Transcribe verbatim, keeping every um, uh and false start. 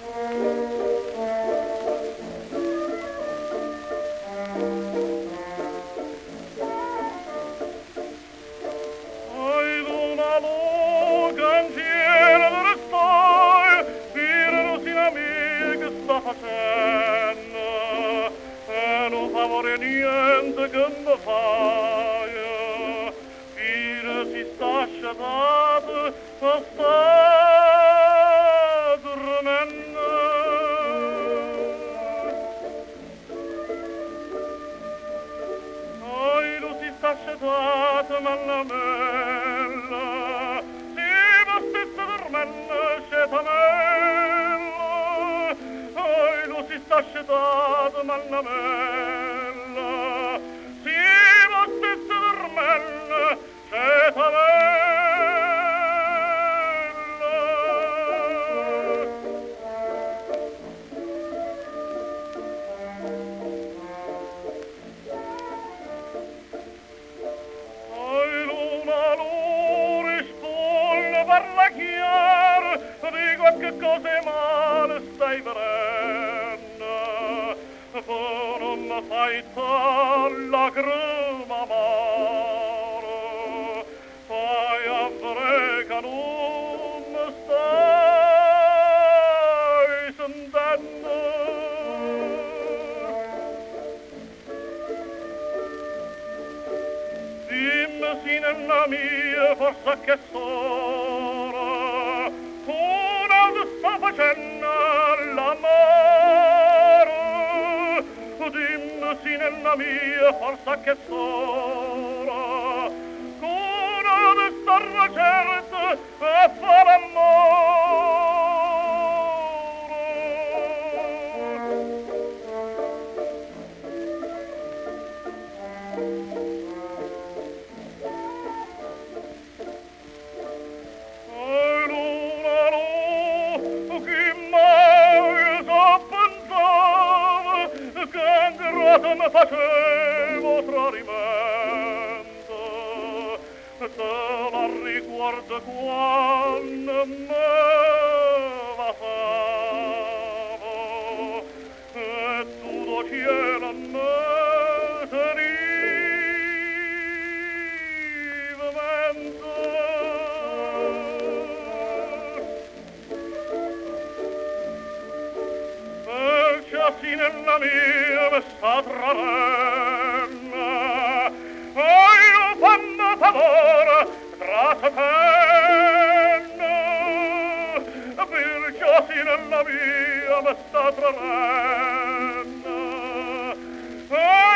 Niente che mi fai, fine si sta sciapato, ma sta dormendo. Ai, lo si sta sciapato, ma la mella, si va stessa dormendo, scetamella. Ai, lo si sta sciapato, ma la mella, cose male stai vedendo, tu non mi fai lacrima amare, fai a vedere che non mi stai sentendo. Dimmi sì nella mia forza che sono, sta facendo l'amore, dimmi sì nella mia forza che sono, cura di star certa e far mi facevo tradimento, te la ricordo quando me basavo, e tu do cielo me teniva vento. Sì nella mia mi sta travenna, e io fanno favore tra satenna, perciò sì nella mia mi sta travenna,